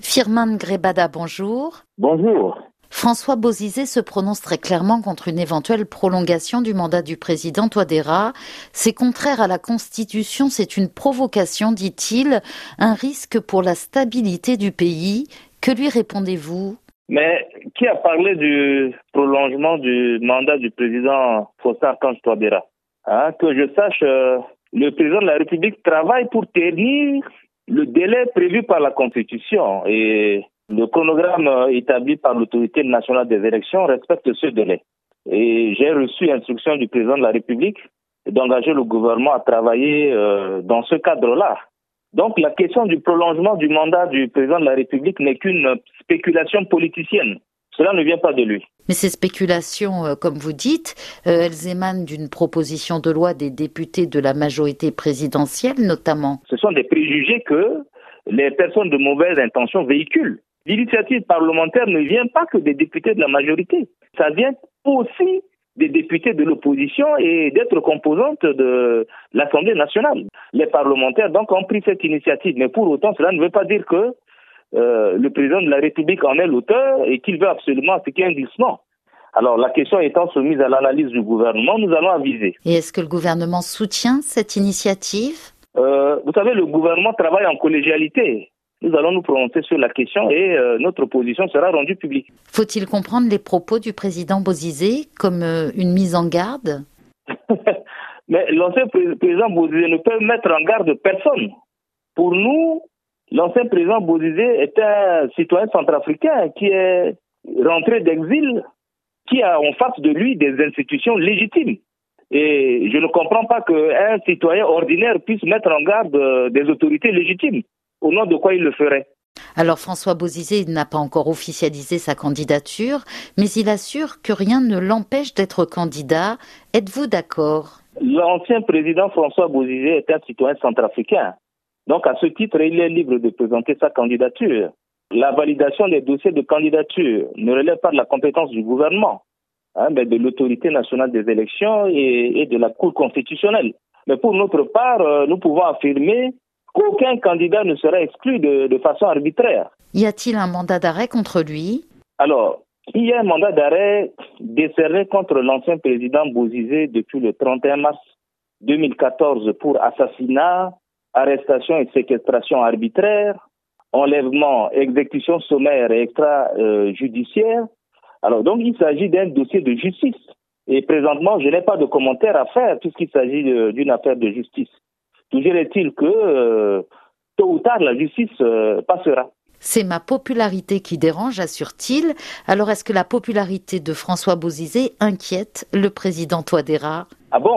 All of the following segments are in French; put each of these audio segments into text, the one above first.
Firmin Grebada, bonjour. Bonjour. François Bozizé se prononce très clairement contre une éventuelle prolongation du mandat du président Touadéra. C'est contraire à la Constitution, c'est une provocation, dit-il, un risque pour la stabilité du pays. Que lui répondez-vous ? Mais qui a parlé du prolongement du mandat du président Faustin-Archange Touadéra ? Que je sache, le président de la République travaille pour tenir le délai prévu par la Constitution et le chronogramme établi par l'autorité nationale des élections respecte ce délai. Et j'ai reçu instruction du président de la République d'engager le gouvernement à travailler dans ce cadre-là. Donc la question du prolongement du mandat du président de la République n'est qu'une spéculation politicienne. Cela ne vient pas de lui. Mais ces spéculations, comme vous dites, elles émanent d'une proposition de loi des députés de la majorité présidentielle notamment. Ce sont des préjugés que les personnes de mauvaise intention véhiculent. L'initiative parlementaire ne vient pas que des députés de la majorité. Ça vient aussi des députés de l'opposition et d'être composantes de l'Assemblée nationale. Les parlementaires donc ont pris cette initiative, mais pour autant cela ne veut pas dire que le président de la République en est l'auteur et qu'il veut absolument ce qu'il y ait un glissement. Alors la question étant soumise à l'analyse du gouvernement, nous allons aviser. Et est-ce que le gouvernement soutient cette initiative ? Vous savez, le gouvernement travaille en collégialité. Nous allons nous prononcer sur la question et notre position sera rendue publique. Faut-il comprendre les propos du président Bozizé comme une mise en garde ? Mais l'ancien président Bozizé ne peut mettre en garde personne. Pour nous, l'ancien président Bozizé est un citoyen centrafricain qui est rentré d'exil, qui a en face de lui des institutions légitimes. Et je ne comprends pas qu'un citoyen ordinaire puisse mettre en garde des autorités légitimes. Au nom de quoi il le ferait ? Alors François Bozizé n'a pas encore officialisé sa candidature, mais il assure que rien ne l'empêche d'être candidat. Êtes-vous d'accord ? L'ancien président François Bozizé est un citoyen centrafricain. Donc à ce titre, il est libre de présenter sa candidature. La validation des dossiers de candidature ne relève pas de la compétence du gouvernement, mais de l'autorité nationale des élections et de la Cour constitutionnelle. Mais pour notre part, nous pouvons affirmer qu'aucun candidat ne sera exclu de façon arbitraire. Y a-t-il un mandat d'arrêt contre lui ? Alors, il y a un mandat d'arrêt décerné contre l'ancien président Bozizé depuis le 31 mars 2014 pour assassinat, arrestation et séquestration arbitraire, enlèvement, exécution sommaire et extrajudiciaire. Alors donc, il s'agit d'un dossier de justice. Et présentement, je n'ai pas de commentaire à faire puisqu'il s'agit d'une affaire de justice. Toujours est-il que tôt ou tard, la justice passera. C'est ma popularité qui dérange, assure-t-il. Alors est-ce que la popularité de François Bozizé inquiète le président Touadéra ? Ah bon ?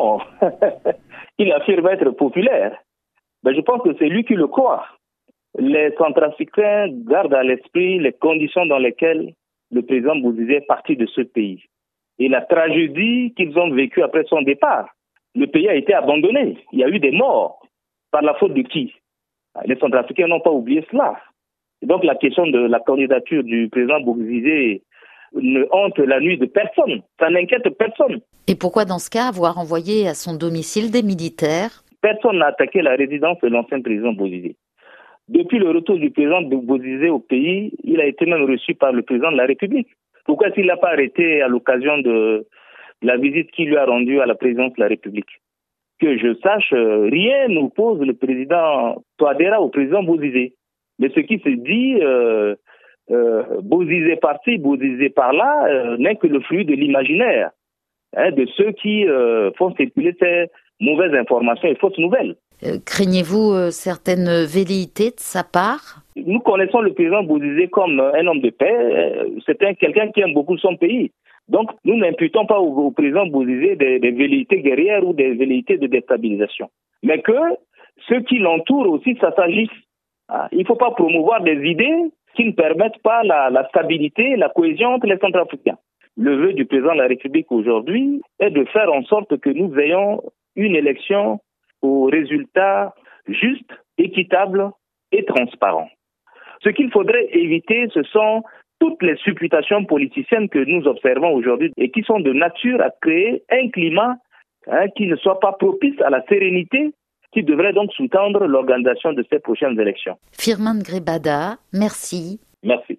Il affirme être populaire. Ben, je pense que c'est lui qui le croit. Les Centrafricains gardent à l'esprit les conditions dans lesquelles le président Bozizé est parti de ce pays. Et la tragédie qu'ils ont vécue après son départ. Le pays a été abandonné. Il y a eu des morts. Par la faute de qui ? Les Centrafricains n'ont pas oublié cela. Et donc la question de la candidature du président Bozizé ne hante la nuit de personne. Ça n'inquiète personne. Et pourquoi dans ce cas avoir envoyé à son domicile des militaires ? Personne n'a attaqué la résidence de l'ancien président Bozizé. Depuis le retour du président Bozizé au pays, il a été même reçu par le président de la République. Pourquoi s'il n'a pas arrêté à l'occasion de la visite qu'il lui a rendue à la présidence de la République ? Que je sache, rien n'oppose le président Touadéra au président Bozizé. Mais ce qui se dit, Bozizé par-ci, Bozizé par-là, n'est que le fruit de l'imaginaire de ceux qui font circuler ces mauvaises informations et fausses nouvelles. Craignez-vous certaines velléités de sa part ? Nous connaissons le président Bozizé comme un homme de paix. C'est quelqu'un qui aime beaucoup son pays. Donc, nous n'imputons pas au président Bozizé des velléités guerrières ou des velléités de déstabilisation. Mais que ceux qui l'entourent aussi, ça s'agisse. Il ne faut pas promouvoir des idées qui ne permettent pas la stabilité, la cohésion entre les Centrafricains. Le vœu du président de la République aujourd'hui est de faire en sorte que nous ayons une élection aux résultats justes, équitables et transparents. Ce qu'il faudrait éviter, ce sont toutes les supputations politiciennes que nous observons aujourd'hui et qui sont de nature à créer un climat qui ne soit pas propice à la sérénité qui devrait donc sous-tendre l'organisation de ces prochaines élections. Firmin Grebada, merci. Merci.